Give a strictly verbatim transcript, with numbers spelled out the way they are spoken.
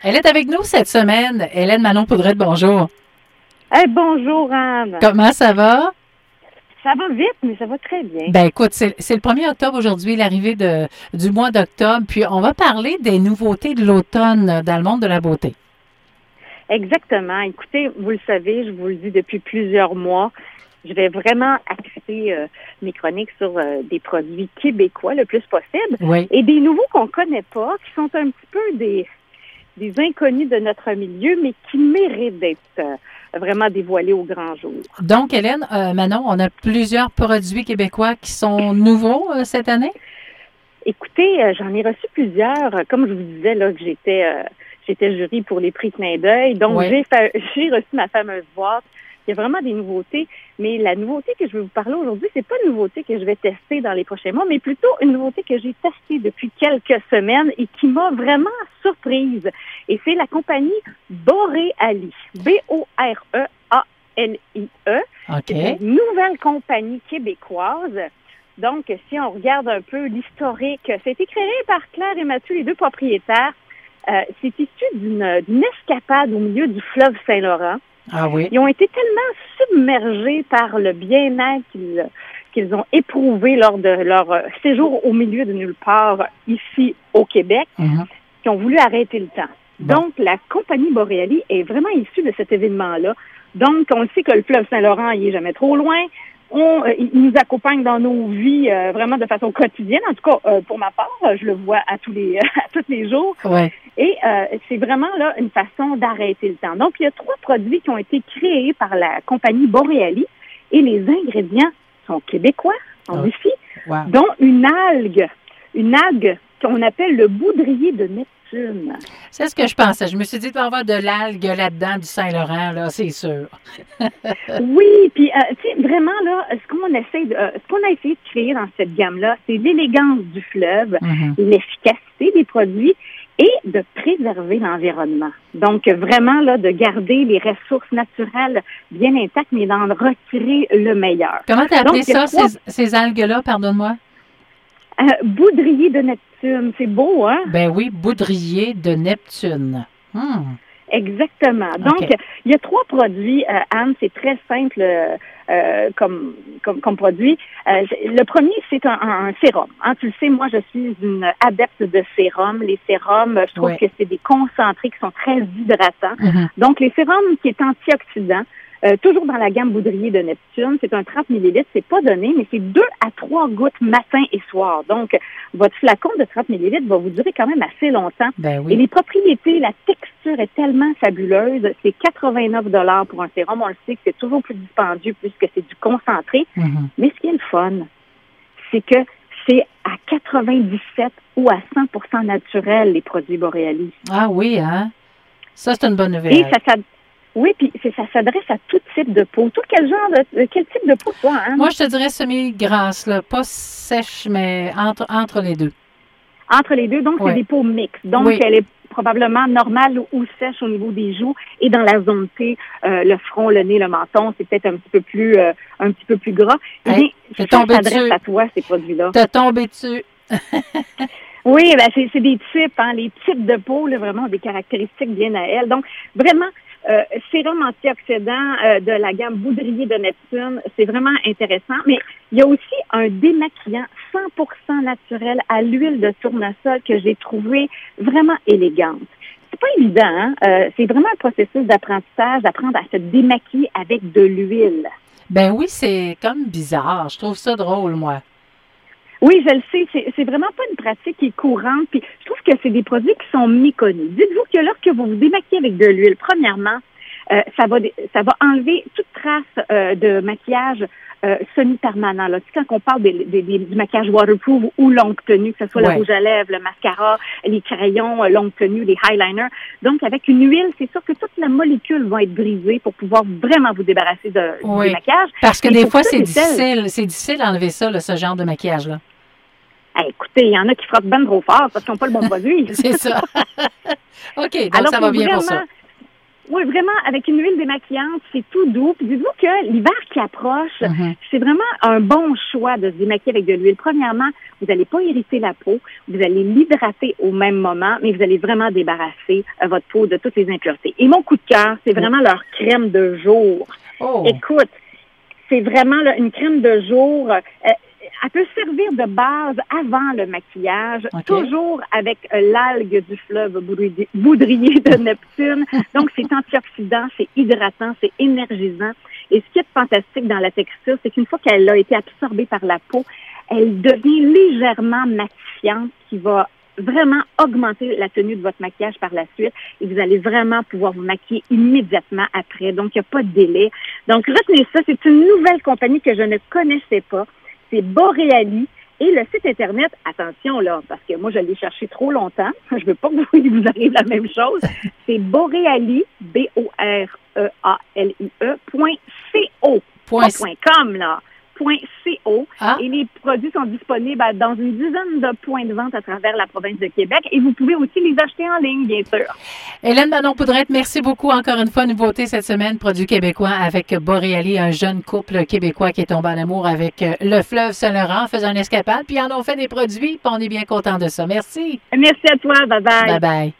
Elle est avec nous cette semaine. Hélène Manon-Poudrette, bonjour. Hey, bonjour, Anne. Comment ça va? Ça va vite, mais ça va très bien. Ben écoute, c'est, c'est le premier octobre aujourd'hui, l'arrivée de, du mois d'octobre. Puis on va parler des nouveautés de l'automne dans le monde de la beauté. Exactement. Écoutez, vous le savez, je vous le dis depuis plusieurs mois, je vais vraiment axer euh, mes chroniques sur euh, des produits québécois le plus possible. Oui. Et des nouveaux qu'on connaît pas, qui sont un petit peu des, des inconnus de notre milieu, mais qui méritent d'être euh, vraiment dévoilés au grand jour. Donc, Hélène, euh, Manon, on a plusieurs produits québécois qui sont nouveaux euh, cette année? Écoutez, euh, j'en ai reçu plusieurs. Comme je vous disais, là, que j'étais... Euh, J'étais jury pour les prix Clin d'œil. Donc, oui. j'ai, fait, j'ai reçu ma fameuse boîte. Il y a vraiment des nouveautés. Mais la nouveauté que je vais vous parler aujourd'hui, c'est pas une nouveauté que je vais tester dans les prochains mois, mais plutôt une nouveauté que j'ai testée depuis quelques semaines et qui m'a vraiment surprise. Et c'est la compagnie Boreali. B O R E A L I E. OK. C'est une nouvelle compagnie québécoise. Donc, si on regarde un peu l'historique, ça a été créé par Claire et Mathieu, les deux propriétaires. Euh, c'est issu d'une, d'une escapade au milieu du fleuve Saint-Laurent. Ah oui. Ils ont été tellement submergés par le bien-être qu'ils, qu'ils ont éprouvé lors de leur séjour au milieu de nulle part ici au Québec, mm-hmm. qu'ils ont voulu arrêter le temps. Bon. Donc, la compagnie Boreali est vraiment issue de cet événement-là. Donc, on sait que le fleuve Saint-Laurent, il est jamais trop loin. On, euh, il nous accompagne dans nos vies euh, vraiment de façon quotidienne. En tout cas, euh, pour ma part, je le vois à tous les à tous les jours. Ouais. Et euh, c'est vraiment là une façon d'arrêter le temps. Donc, il y a trois produits qui ont été créés par la compagnie Boreali et les ingrédients sont québécois, sont oh. ici, wow. dont une algue, une algue qu'on appelle le boudrier de Neptune. C'est ce que je pensais. Je me suis dit qu'il va y avoir de l'algue là-dedans du Saint-Laurent, là, c'est sûr. Oui, puis euh, tu sais, vraiment, là, ce qu'on essaie de, euh, ce qu'on a essayé de créer dans cette gamme-là, c'est l'élégance du fleuve, mm-hmm. l'efficacité des produits et de préserver l'environnement. Donc, vraiment, là, de garder les ressources naturelles bien intactes, mais d'en retirer le meilleur. Comment t'as appelé Donc, ça, trois... ces, ces algues-là, pardonne-moi? Euh, boudrier de Neptune, c'est beau, hein? Ben oui, boudrier de Neptune. Hmm. Exactement. Donc, okay. il y a trois produits, euh, Anne, c'est très simple euh, comme, comme, comme produit. Euh, le premier, c'est un, un, un sérum. Hein, tu le sais, moi, je suis une adepte de sérum. Les sérums, je trouve ouais. que c'est des concentrés qui sont très hydratants. Mm-hmm. Donc, les sérums qui est antioxydant, Euh, toujours dans la gamme Boudrier de Neptune, c'est un trente millilitres, c'est pas donné, mais c'est deux à trois gouttes matin et soir. Donc, votre flacon de trente millilitres va vous durer quand même assez longtemps. Ben oui. Et les propriétés, la texture est tellement fabuleuse, c'est quatre-vingt-neuf dollars pour un sérum. On le sait que c'est toujours plus dispendieux puisque c'est du concentré. Mm-hmm. Mais ce qui est le fun, c'est que c'est à quatre-vingt-dix-sept ou à cent pour cent naturel, les produits Boreali. Ah oui, hein? Ça, c'est une bonne nouvelle. Et ça, ça Oui, puis c'est, ça s'adresse à tout type de peau. Tout quel genre de, quel type de peau, toi, hein? Moi, je te dirais semi-grasse, là. Pas sèche, mais entre, entre les deux. Entre les deux, donc oui. c'est des peaux mixtes. Donc, oui. elle est probablement normale ou sèche au niveau des joues et dans la zone T, euh, le front, le nez, le menton, c'est peut-être un petit peu plus, euh, un petit peu plus gras. Hey, mais ça s'adresse dessus. À toi, ces produits-là. T'es tombé dessus. Oui, ben c'est, c'est des types, hein. Les types de peau, là, vraiment, ont des caractéristiques bien à elles. Donc, vraiment, Euh, sérum antioxydant euh, de la gamme Boudrier de Neptune, c'est vraiment intéressant. Mais il y a aussi un démaquillant cent pour cent naturel à l'huile de tournesol que j'ai trouvé vraiment élégante. C'est pas évident, hein? Euh, c'est vraiment un processus d'apprentissage, d'apprendre à se démaquiller avec de l'huile. Ben oui, c'est comme bizarre. Je trouve ça drôle, moi. Oui, je le sais, c'est, c'est vraiment pas une pratique qui est courante, puis je trouve que c'est des produits qui sont méconnus. Dites-vous que lorsque vous vous démaquillez avec de l'huile, premièrement, euh, ça va ça va enlever toute trace euh, de maquillage euh, semi-permanent. Là. Tu sais, quand on parle des, des, des, du maquillage waterproof ou longue tenue, que ce soit ouais. le rouge à lèvres, le mascara, les crayons, longue tenue, les highliners. Donc, avec une huile, c'est sûr que toute la molécule va être brisée pour pouvoir vraiment vous débarrasser de, oui. du maquillage. Parce que Et des fois, ça, c'est difficile, c'est difficile d'enlever ça, là, ce genre de maquillage-là. Hey, écoutez, il y en a qui frottent ben trop fort parce qu'ils n'ont pas le bon produit. C'est ça. OK, donc Alors, ça va bien vraiment, pour ça. Oui, vraiment, avec une huile démaquillante, c'est tout doux. Puis dites-vous que l'hiver qui approche, mm-hmm. c'est vraiment un bon choix de se démaquiller avec de l'huile. Premièrement, vous n'allez pas irriter la peau, vous allez l'hydrater au même moment, mais vous allez vraiment débarrasser euh, votre peau de toutes les impuretés. Et mon coup de cœur, c'est vraiment oh. leur crème de jour. Oh. Écoute, c'est vraiment là, une crème de jour. Euh, Elle peut servir de base avant le maquillage, okay. toujours avec euh, l'algue du fleuve Boudrier de Neptune. Donc, c'est antioxydant, c'est hydratant, c'est énergisant. Et ce qui est fantastique dans la texture, c'est qu'une fois qu'elle a été absorbée par la peau, elle devient légèrement matifiante, qui va vraiment augmenter la tenue de votre maquillage par la suite. Et vous allez vraiment pouvoir vous maquiller immédiatement après. Donc, il n'y a pas de délai. Donc, retenez ça, c'est une nouvelle compagnie que je ne connaissais pas. C'est Boreali. Et le site Internet, attention là, parce que moi, je l'ai cherché trop longtemps. Je veux pas que vous, il vous arrive la même chose. C'est Boreali, B O R E A L I E, point C O. Point, point com, là. Point .co. Ah. Et les produits sont disponibles dans une dizaine de points de vente à travers la province de Québec. Et vous pouvez aussi les acheter en ligne, bien sûr. Hélène Manon-Poudrette, merci beaucoup encore une fois. Nouveauté cette semaine, produits québécois avec Boreali, un jeune couple québécois qui est tombé en amour avec le fleuve Saint-Laurent, faisant une escapade. Puis ils en ont fait des produits, puis on est bien content de ça. Merci. Merci à toi. Bye-bye. Bye-bye.